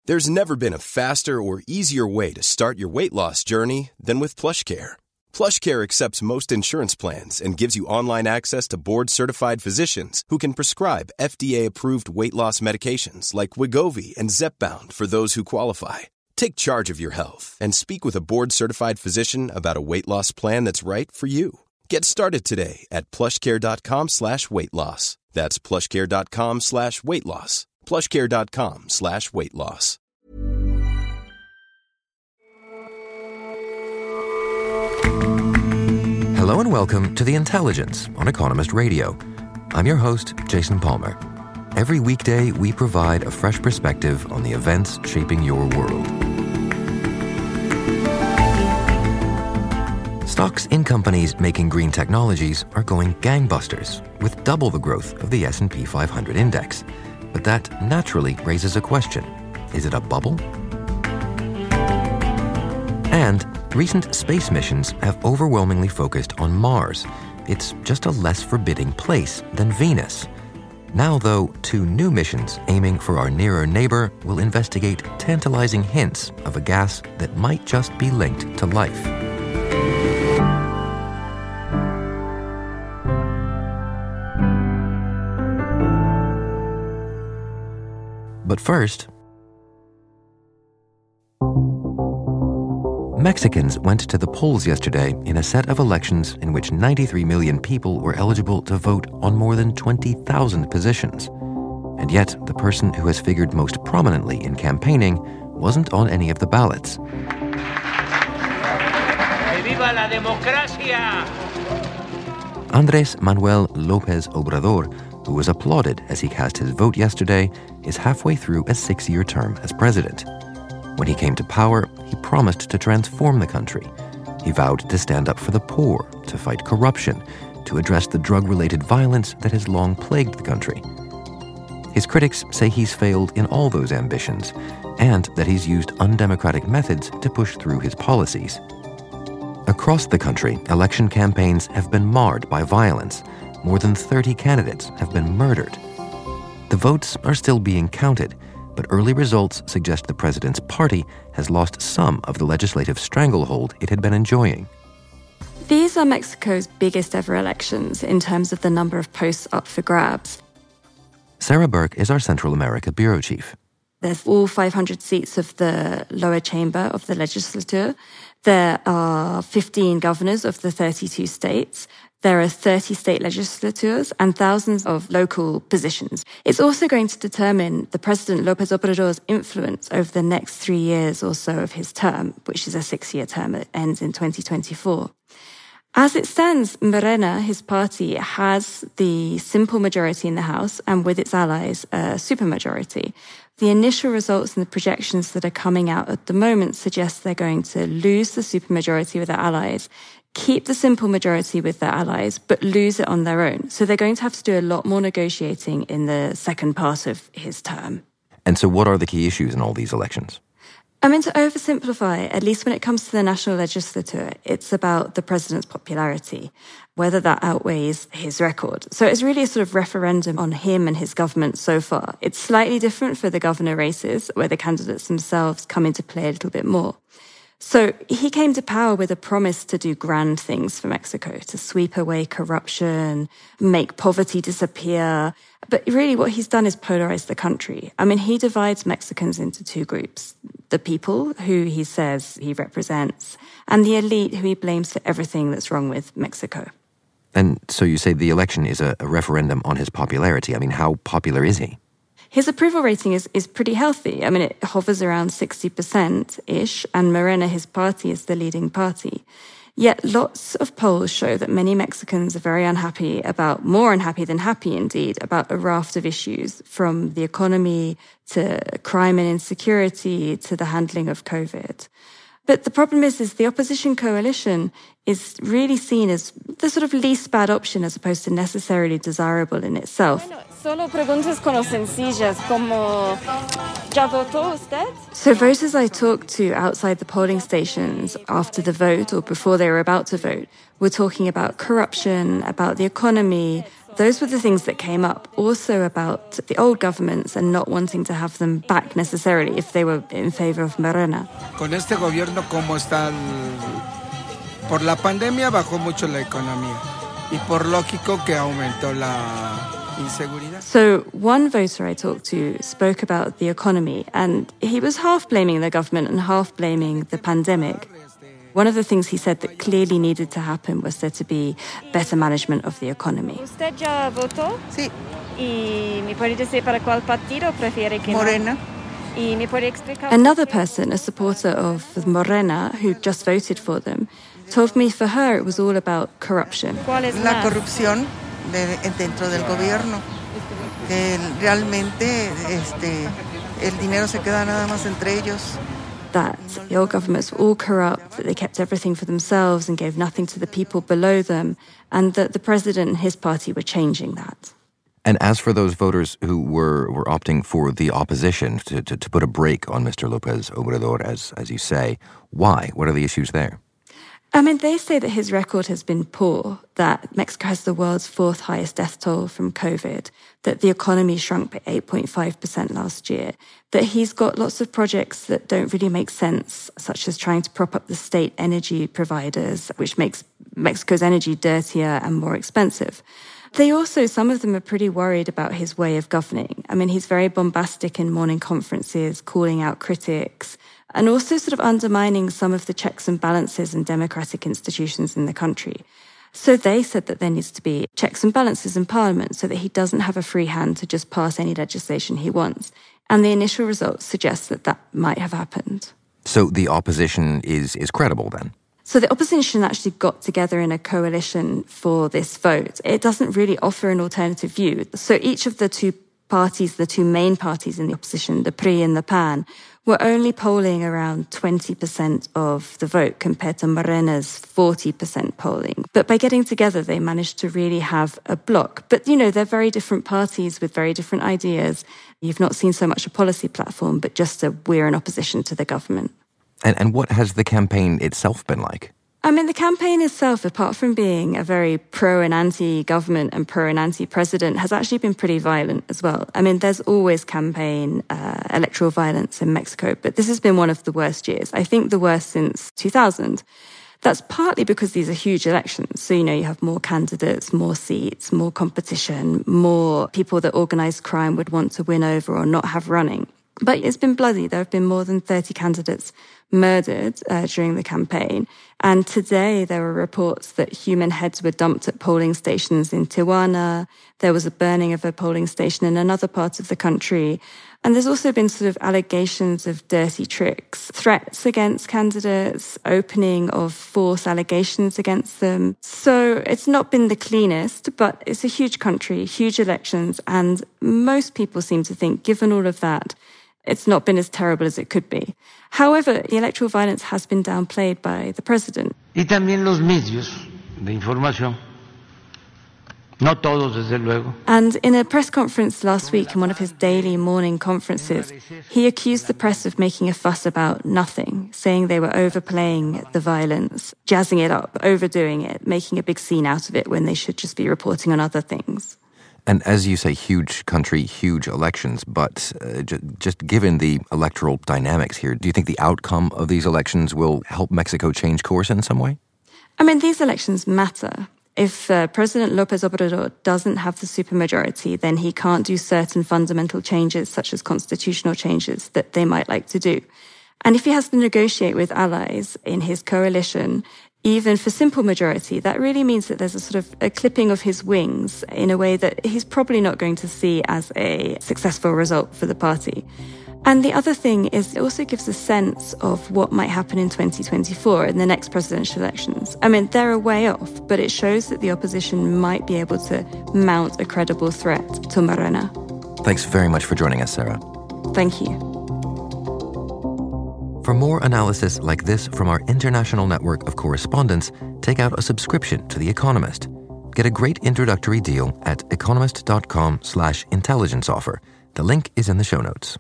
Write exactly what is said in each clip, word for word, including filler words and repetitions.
There's never been a faster or easier way to start your weight loss journey than with PlushCare. PlushCare accepts most insurance plans and gives you online access to board-certified physicians who can prescribe F D A-approved weight loss medications like Wegovy and Zepbound for those who qualify. Take charge of your health and speak with a board-certified physician about a weight loss plan that's right for you. Get started today at plushcare.com slash weight loss. That's plushcare.com slash weight loss. plushcare.com slash weight loss. Hello and welcome to The Intelligence on Economist Radio. I'm your host, Jason Palmer. Every weekday, we provide a fresh perspective on the events shaping your world. Stocks in companies making green technologies are going gangbusters, with double the growth of the S and P five hundred index. But that naturally raises a question. Is it a bubble? And recent space missions have overwhelmingly focused on Mars. It's just a less forbidding place than Venus. Now, though, two new missions aiming for our nearer neighbor will investigate tantalizing hints of a gas that might just be linked to life. But first, Mexicans went to the polls yesterday in a set of elections in which ninety-three million people were eligible to vote on more than twenty thousand positions. And yet, the person who has figured most prominently in campaigning wasn't on any of the ballots. ¡Viva la democracia! Andrés Manuel López Obrador, who was applauded as he cast his vote yesterday, is halfway through a six-year term as president. When he came to power, he promised to transform the country. He vowed to stand up for the poor, to fight corruption, to address the drug-related violence that has long plagued the country. His critics say he's failed in all those ambitions, and that he's used undemocratic methods to push through his policies. Across the country, election campaigns have been marred by violence. More than thirty candidates have been murdered. The votes are still being counted, but early results suggest the president's party has lost some of the legislative stranglehold it had been enjoying. These are Mexico's biggest ever elections in terms of the number of posts up for grabs. Sarah Burke is our Central America bureau chief. There's all five hundred seats of the lower chamber of the legislature. There are fifteen governors of the thirty-two states. There are thirty state legislatures and thousands of local positions. It's also going to determine the President López Obrador's influence over the next three years or so of his term, which is a six-year term that ends in twenty twenty-four. As it stands, Morena, his party, has the simple majority in the House and with its allies, a supermajority. The initial results and the projections that are coming out at the moment suggest they're going to lose the supermajority with their allies, keep the simple majority with their allies, but lose it on their own. So they're going to have to do a lot more negotiating in the second part of his term. And so what are the key issues in all these elections? I mean, to oversimplify, at least when it comes to the national legislature, it's about the president's popularity, whether that outweighs his record. So it's really a sort of referendum on him and his government so far. It's slightly different for the governor races, where the candidates themselves come into play a little bit more. So he came to power with a promise to do grand things for Mexico, to sweep away corruption, make poverty disappear. But really what he's done is polarize the country. I mean, he divides Mexicans into two groups. The people, who he says he represents, and the elite, who he blames for everything that's wrong with Mexico. And so you say the election is a, a referendum on his popularity. I mean, how popular is he? His approval rating is, is pretty healthy. I mean, it hovers around sixty percent-ish, and Morena, his party, is the leading party. Yet lots of polls show that many Mexicans are very unhappy about, more unhappy than happy indeed, about a raft of issues, from the economy to crime and insecurity to the handling of COVID. But the problem is, is the opposition coalition is really seen as the sort of least bad option as opposed to necessarily desirable in itself. Solo preguntas como sencillas, como ¿ya votó usted? So voters I talked to outside the polling stations after the vote or before they were about to vote were talking about corruption, about the economy, Those were the things that came up, also about the old governments and not wanting to have them back necessarily if they were in favor of Morena. Con este gobierno, ¿cómo está? El... Por la pandemia bajó mucho la economía y por lógico que aumentó la inseguridad. So one voter I talked to spoke about the economy, and he was half blaming the government and half blaming the pandemic. One of the things he said that clearly needed to happen was there to be better management of the economy. ¿Usted ya votó? Sí. ¿Y me puede decir para cuál partido prefiere que Morena. no? ¿Y me puede explicar? Another person, a supporter of Morena, who just voted for them, told me for her it was all about corruption. ¿Cuál es La más? corrupción de, dentro del gobierno. Que realmente este, el dinero se queda nada más entre ellos. That the old governments were all corrupt, that they kept everything for themselves and gave nothing to the people below them, and that the president and his party were changing that. And as for those voters who were, were opting for the opposition, to, to, to put a brake on Mister López Obrador, as, as you say, why? What are the issues there? I mean, they say that his record has been poor, that Mexico has the world's fourth highest death toll from COVID, that the economy shrunk by eight point five percent last year, that he's got lots of projects that don't really make sense, such as trying to prop up the state energy providers, which makes Mexico's energy dirtier and more expensive. They also, some of them are pretty worried about his way of governing. I mean, he's very bombastic in morning conferences, calling out critics, and also sort of undermining some of the checks and balances and democratic institutions in the country. So they said that there needs to be checks and balances in Parliament so that he doesn't have a free hand to just pass any legislation he wants. And the initial results suggest that that might have happened. So the opposition is, is credible then? So the opposition actually got together in a coalition for this vote. It doesn't really offer an alternative view. So each of the two parties, the two main parties in the opposition, the P R I and the P A N, were only polling around twenty percent of the vote compared to Morena's forty percent polling. But by getting together, they managed to really have a bloc. But, you know, they're very different parties with very different ideas. You've not seen so much a policy platform, but just a we're in opposition to the government. And, and what has the campaign itself been like? I mean, the campaign itself, apart from being a very pro and anti-government and pro and anti-president, has actually been pretty violent as well. I mean, there's always campaign uh, electoral violence in Mexico, but this has been one of the worst years. I think the worst since two thousand. That's partly because these are huge elections. So, you know, you have more candidates, more seats, more competition, more people that organized crime would want to win over or not have running. But it's been bloody. There have been more than thirty candidates murdered uh, during the campaign. And today there were reports that human heads were dumped at polling stations in Tijuana. There was a burning of a polling station in another part of the country. And there's also been sort of allegations of dirty tricks, threats against candidates, opening of false allegations against them. So it's not been the cleanest, but it's a huge country, huge elections. And most people seem to think, given all of that, it's not been as terrible as it could be. However, the electoral violence has been downplayed by the president. Y también los medios de información. No todos, desde luego. And in a press conference last week, in one of his daily morning conferences, he accused the press of making a fuss about nothing, saying they were overplaying the violence, jazzing it up, overdoing it, making a big scene out of it when they should just be reporting on other things. And as you say, huge country, huge elections, but uh, j- just given the electoral dynamics here, do you think the outcome of these elections will help Mexico change course in some way? I mean, these elections matter. If uh, President López Obrador doesn't have the supermajority, then he can't do certain fundamental changes, such as constitutional changes, that they might like to do. And if he has to negotiate with allies in his coalition, even for simple majority, that really means that there's a sort of a clipping of his wings in a way that he's probably not going to see as a successful result for the party. And the other thing is it also gives a sense of what might happen in twenty twenty-four in the next presidential elections. I mean, they're a way off, but it shows that the opposition might be able to mount a credible threat to Morena. Thanks very much for joining us, Sarah. Thank you. For more analysis like this from our international network of correspondents, take out a subscription to The Economist. Get a great introductory deal at economist.com slash intelligence offer. The link is in the show notes.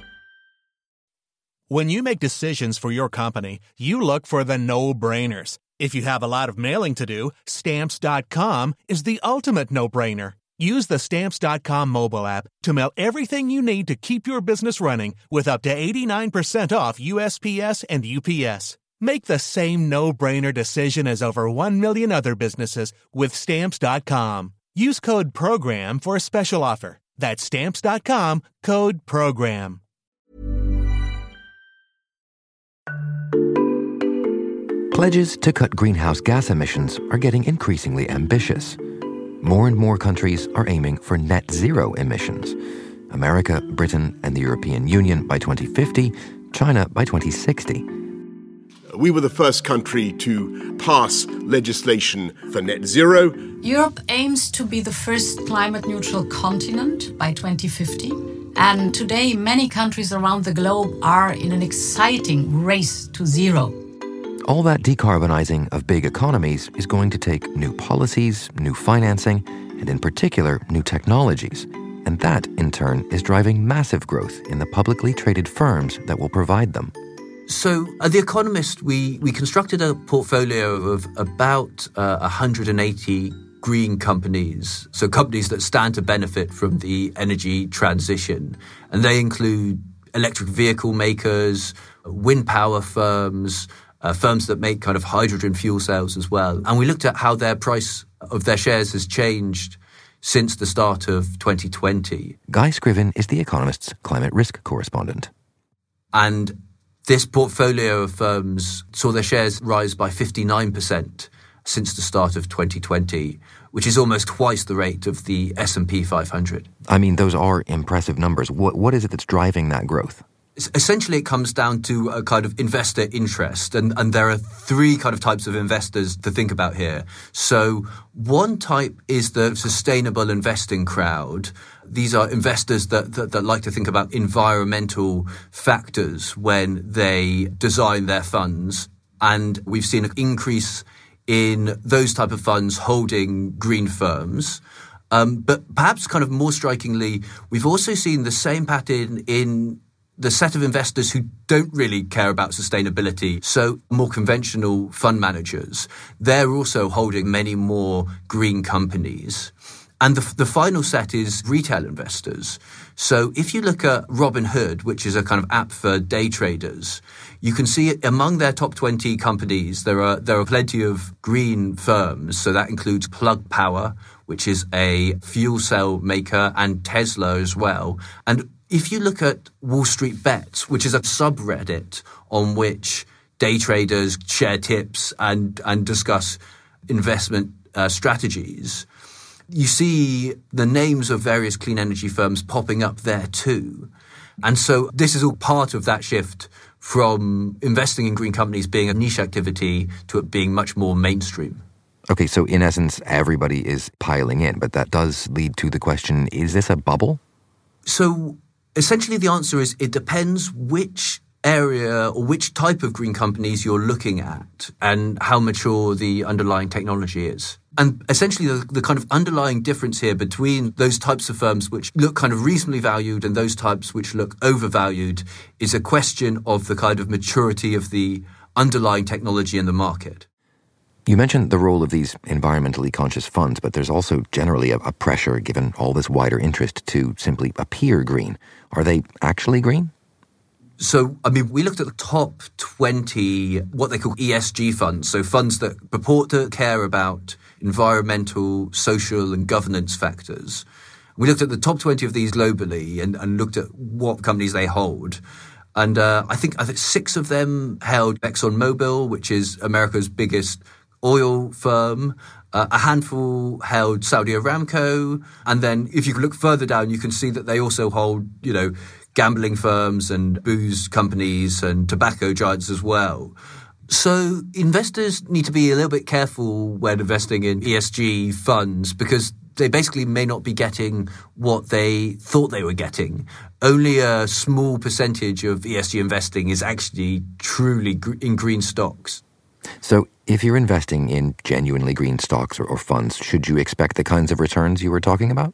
When you make decisions for your company, you look for the no-brainers. If you have a lot of mailing to do, Stamps dot com is the ultimate no-brainer. Use the Stamps dot com mobile app to mail everything you need to keep your business running with up to eighty-nine percent off U S P S and U P S. Make the same no-brainer decision as over one million other businesses with Stamps dot com. Use code PROGRAM for a special offer. That's Stamps dot com, code PROGRAM. Pledges to cut greenhouse gas emissions are getting increasingly ambitious. More and more countries are aiming for net zero emissions. America, Britain, and the European Union by twenty fifty, China by twenty sixty. We were the first country to pass legislation for net zero. Europe aims to be the first climate-neutral continent by twenty fifty. And today, many countries around the globe are in an exciting race to zero. All that decarbonizing of big economies is going to take new policies, new financing, and in particular, new technologies. And that, in turn, is driving massive growth in the publicly traded firms that will provide them. So at The Economist, we, we constructed a portfolio of about uh, one hundred eighty green companies, so companies that stand to benefit from the energy transition. And they include electric vehicle makers, wind power firms, uh, firms that make kind of hydrogen fuel cells as well. And we looked at how their price of their shares has changed since the start of twenty twenty. Guy Scriven is The Economist's climate risk correspondent. And this portfolio of firms saw their shares rise by fifty-nine percent since the start of twenty twenty, which is almost twice the rate of the S and P five hundred. I mean, those are impressive numbers. What, what is it that's driving that growth? Essentially, it comes down to a kind of investor interest, and, and there are three kind of types of investors to think about here. So one type is the sustainable investing crowd. These are investors that, that, that like to think about environmental factors when they design their funds. And we've seen an increase in those type of funds holding green firms. Um, but perhaps kind of more strikingly, we've also seen the same pattern in the set of investors who don't really care about sustainability. So more conventional fund managers, they're also holding many more green companies. And the, the final set is retail investors. So if you look at Robinhood, which is a kind of app for day traders, you can see among their top twenty companies, there are there are plenty of green firms. So that includes Plug Power, which is a fuel cell maker, and Tesla as well. And if you look at Wall Street Bets, which is a subreddit on which day traders share tips and, and discuss investment uh, strategies, you see the names of various clean energy firms popping up there too. And so this is all part of that shift from investing in green companies being a niche activity to it being much more mainstream. Okay, so in essence, everybody is piling in, but that does lead to the question, is this a bubble? So essentially the answer is it depends which area or which type of green companies you're looking at and how mature the underlying technology is. And essentially the, the kind of underlying difference here between those types of firms which look kind of reasonably valued and those types which look overvalued is a question of the kind of maturity of the underlying technology in the market. You mentioned the role of these environmentally conscious funds, but there's also generally a, a pressure, given all this wider interest, to simply appear green. Are they actually green? So, I mean, we looked at the top twenty, what they call E S G funds, so funds that purport to care about environmental, social and governance factors. We looked at the top twenty of these globally and, and looked at what companies they hold. And uh, I think I think six of them held ExxonMobil, which is America's biggest oil firm. Uh, a handful held Saudi Aramco. And then if you look further down, you can see that they also hold, you know, gambling firms and booze companies and tobacco giants as well. So investors need to be a little bit careful when investing in E S G funds because they basically may not be getting what they thought they were getting. Only a small percentage of E S G investing is actually truly gr- in green stocks. So if you're investing in genuinely green stocks or, or funds, should you expect the kinds of returns you were talking about?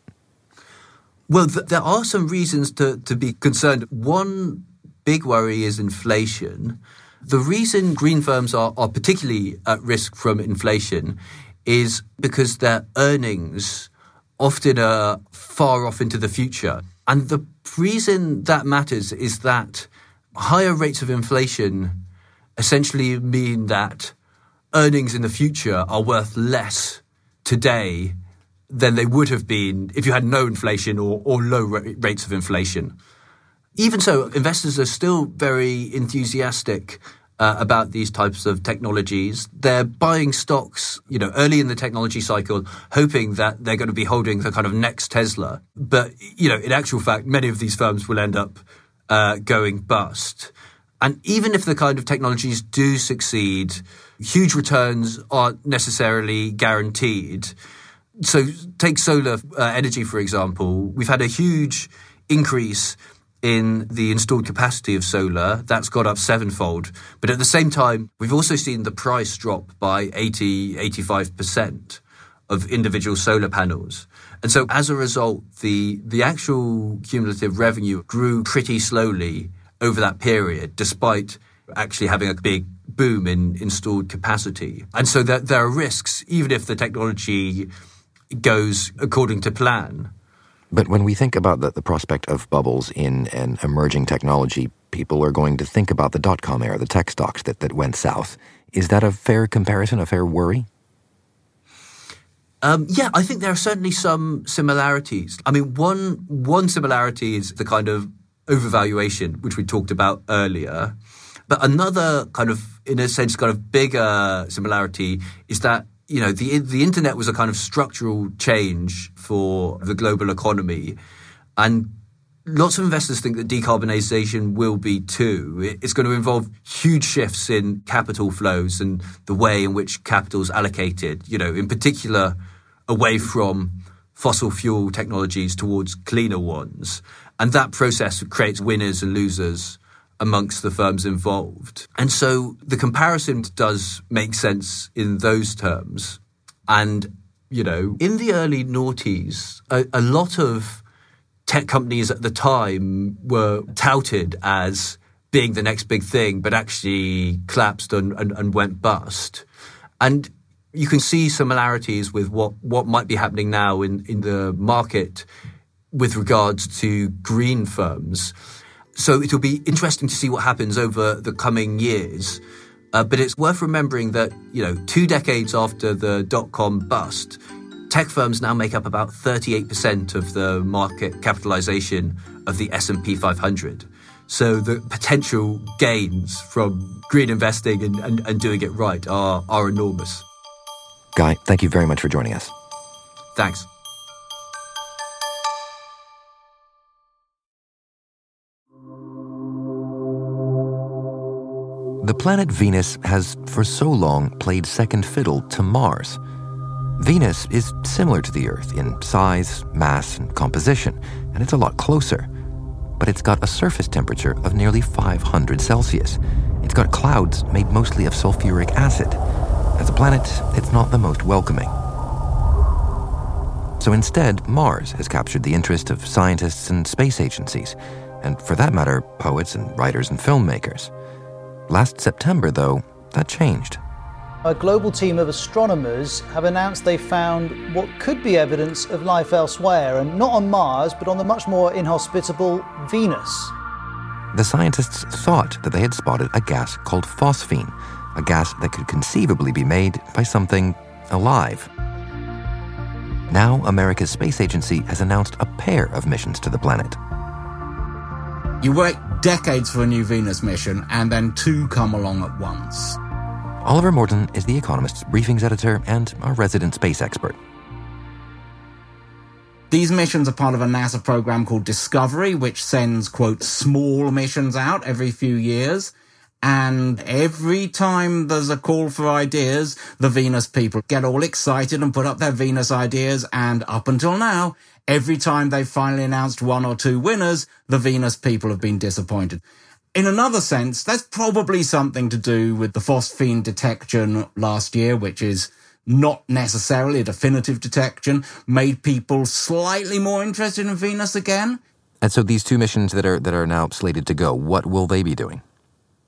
Well, th- there are some reasons to, to be concerned. One big worry is inflation. The reason green firms are, are particularly at risk from inflation is because their earnings often are far off into the future. And the reason that matters is that higher rates of inflation essentially mean that earnings in the future are worth less today than they would have been if you had no inflation or, or low ra- rates of inflation. Even so, investors are still very enthusiastic uh, about these types of technologies. They're buying stocks, you know, early in the technology cycle, hoping that they're going to be holding the kind of next Tesla. But, you know, in actual fact, many of these firms will end up uh, going bust. And even if the kind of technologies do succeed, huge returns aren't necessarily guaranteed. So take solar uh, energy, for example. We've had a huge increase in the installed capacity of solar. That's got up sevenfold. But at the same time, we've also seen the price drop by eighty, eighty-five percent of individual solar panels. And so as a result, the, the actual cumulative revenue grew pretty slowly over that period, despite actually having a big boom in installed capacity. And so that there are risks, even if the technology goes according to plan. But when we think about the, the prospect of bubbles in an emerging technology, people are going to think about the dot-com era, the tech stocks that, that went south. Is that a fair comparison, a fair worry? Um, yeah, I think there are certainly some similarities. I mean, one one similarity is the kind of overvaluation, which we talked about earlier. But another kind of, in a sense, kind of bigger similarity is that, you know, the the internet was a kind of structural change for the global economy. And lots of investors think that decarbonization will be too. It's going to involve huge shifts in capital flows and the way in which capital is allocated, you know, in particular away from fossil fuel technologies towards cleaner ones. And that process creates winners and losers amongst the firms involved. And so the comparison does make sense in those terms. And, you know, in the early noughties, a, a lot of tech companies at the time were touted as being the next big thing, but actually collapsed and, and, and went bust. And you can see similarities with what, what might be happening now in, in the market with regards to green firms. So it'll be interesting to see what happens over the coming years. Uh, but it's worth remembering that, you know, two decades after the dot-com bust, tech firms now make up about thirty-eight percent of the market capitalization of the S and P five hundred. So the potential gains from green investing and, and, and doing it right are, are enormous. Guy, thank you very much for joining us. Thanks. The planet Venus has, for so long, played second fiddle to Mars. Venus is similar to the Earth in size, mass, and composition, and it's a lot closer. But it's got a surface temperature of nearly five hundred Celsius. It's got clouds made mostly of sulfuric acid. As a planet, it's not the most welcoming. So instead, Mars has captured the interest of scientists and space agencies, and for that matter, poets and writers and filmmakers. Last September, though, that changed. A global team of astronomers have announced they found what could be evidence of life elsewhere, and not on Mars, but on the much more inhospitable Venus. The scientists thought that they had spotted a gas called phosphine, a gas that could conceivably be made by something alive. Now, America's space agency has announced a pair of missions to the planet. You wait decades for a new Venus mission, and then two come along at once. Oliver Morton is The Economist's briefings editor and our resident space expert. These missions are part of a NASA program called Discovery, which sends, quote, small missions out every few years. And every time there's a call for ideas, the Venus people get all excited and put up their Venus ideas. And up until now, every time they've finally announced one or two winners, the Venus people have been disappointed. In another sense, that's probably something to do with the phosphine detection last year, which is not necessarily a definitive detection, made people slightly more interested in Venus again. And so these two missions that are that are now slated to go, what will they be doing?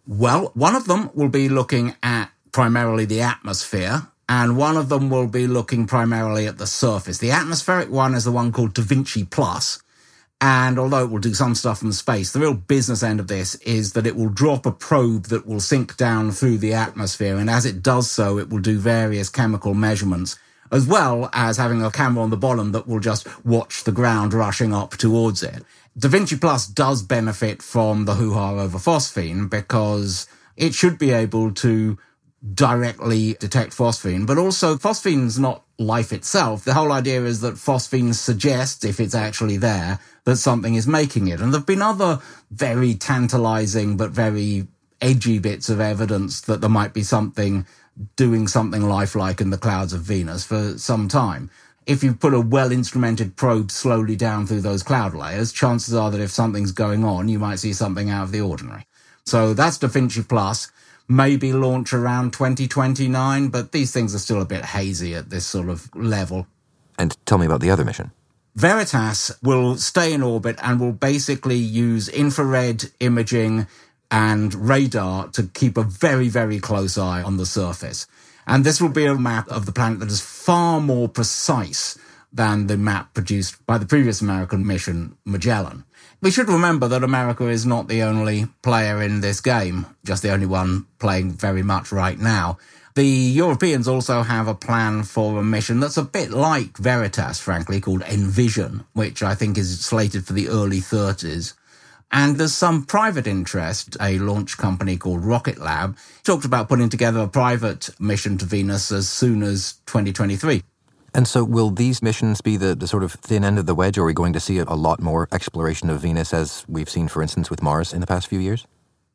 Well, one of them will be looking at primarily the atmosphere, and one of them will be looking primarily at the surface. The atmospheric one is the one called Da Vinci Plus, and although it will do some stuff from space, the real business end of this is that it will drop a probe that will sink down through the atmosphere, and as it does so, it will do various chemical measurements, as well as having a camera on the bottom that will just watch the ground rushing up towards it. Da Vinci Plus does benefit from the hoo-ha over phosphine because it should be able to directly detect phosphine, but also phosphine's not life itself. The whole idea is that phosphine suggests, if it's actually there, that something is making it. And there have been other very tantalizing but very edgy bits of evidence that there might be something doing something lifelike in the clouds of Venus for some time. If you put a well-instrumented probe slowly down through those cloud layers, chances are that if something's going on, you might see something out of the ordinary. So that's Da Vinci Plus. Maybe launch around twenty twenty-nine, but these things are still a bit hazy at this sort of level. And tell me about the other mission. Veritas will stay in orbit and will basically use infrared imaging and radar to keep a very, very close eye on the surface. And this will be a map of the planet that is far more precise than the map produced by the previous American mission, Magellan. We should remember that America is not the only player in this game, just the only one playing very much right now. The Europeans also have a plan for a mission that's a bit like Veritas, frankly, called Envision, which I think is slated for the early thirties. And there's some private interest. A launch company called Rocket Lab talked about putting together a private mission to Venus as soon as twenty twenty-three. And so will these missions be the, the sort of thin end of the wedge, or are we going to see a lot more exploration of Venus as we've seen, for instance, with Mars in the past few years?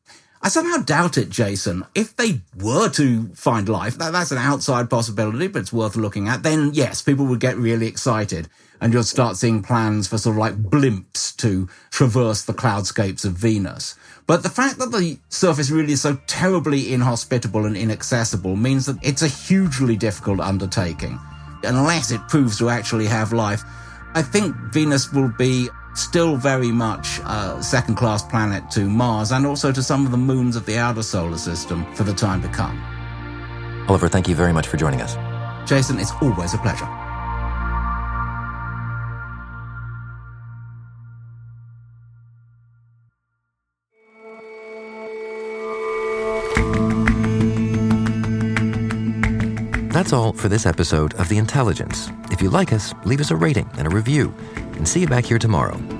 I somehow doubt it, Jason. If they were to find life, that, that's an outside possibility, but it's worth looking at, then yes, people would get really excited. And you'll start seeing plans for sort of like blimps to traverse the cloudscapes of Venus. But the fact that the surface really is so terribly inhospitable and inaccessible means that it's a hugely difficult undertaking. Unless it proves to actually have life, I think Venus will be still very much a second-class planet to Mars and also to some of the moons of the outer solar system for the time to come. Oliver, thank you very much for joining us. Jason, it's always a pleasure. That's all for this episode of The Intelligence. If you like us, leave us a rating and a review, and see you back here tomorrow.